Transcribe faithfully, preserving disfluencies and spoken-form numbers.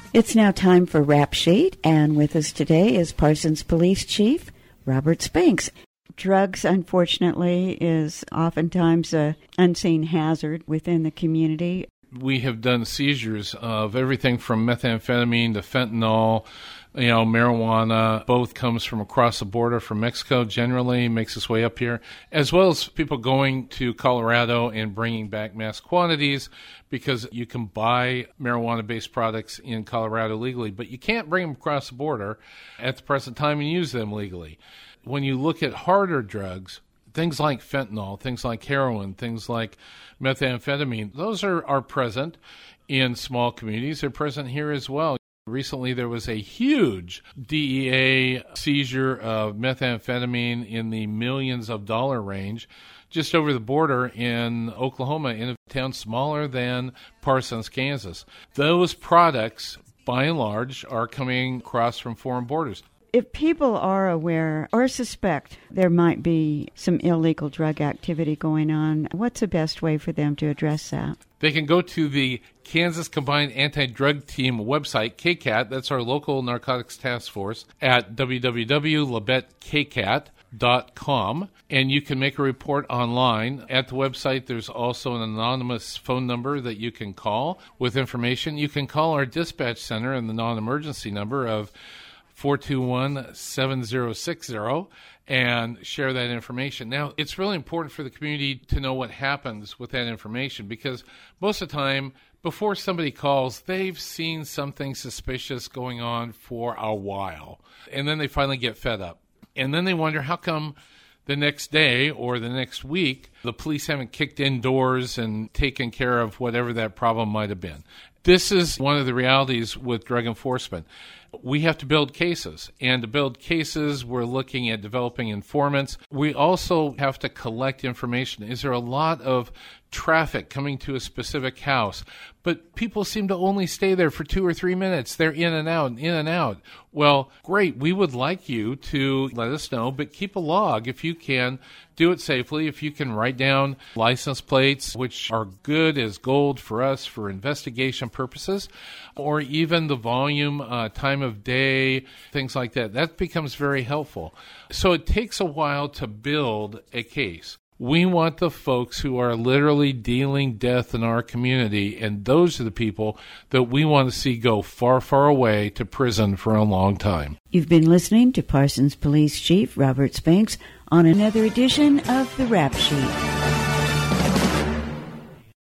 It's now time for Rap Sheet, and with us today is Parsons Police Chief Robert Spinks. Drugs, unfortunately, is oftentimes an unseen hazard within the community. We have done seizures of everything from methamphetamine to fentanyl, you know, marijuana. Both comes from across the border from Mexico, generally makes its way up here, as well as people going to Colorado and bringing back mass quantities, because you can buy marijuana-based products in Colorado legally, but you can't bring them across the border at the present time and use them legally. When you look at harder drugs, things like fentanyl, things like heroin, things like methamphetamine, those are, are present in small communities. They're present here as well. Recently, there was a huge D E A seizure of methamphetamine in the millions of dollar range just over the border in Oklahoma, in a town smaller than Parsons, Kansas. Those products, by and large, are coming across from foreign borders. If people are aware or suspect there might be some illegal drug activity going on, what's the best way for them to address that? They can go to the Kansas Combined Anti-Drug Team website, K C A T, that's our local narcotics task force, at w w w dot labette k cat dot com, and you can make a report online. At the website, there's also an anonymous phone number that you can call with information. You can call our dispatch center and the non-emergency number of four two one, seven zero six zero and share that information. Now, it's really important for the community to know what happens with that information, because most of the time, before somebody calls, they've seen something suspicious going on for a while, and then they finally get fed up. And then they wonder, how come the next day or the next week, the police haven't kicked in doors and taken care of whatever that problem might have been? This is one of the realities with drug enforcement. We have to build cases, and to build cases, we're looking at developing informants. We also have to collect information. Is there a lot of traffic coming to a specific house? But people seem to only stay there for two or three minutes. They're in and out, in and out. Well, great. We would like you to let us know, but keep a log if you can. Do it safely. If you can write down license plates, which are good as gold for us for investigation purposes, or even the volume, uh, time of day, things like that. That becomes very helpful. So it takes a while to build a case. We want the folks who are literally dealing death in our community, and those are the people that we want to see go far, far away to prison for a long time. You've been listening to Parsons Police Chief Robert Spinks on another edition of The Rap Sheet.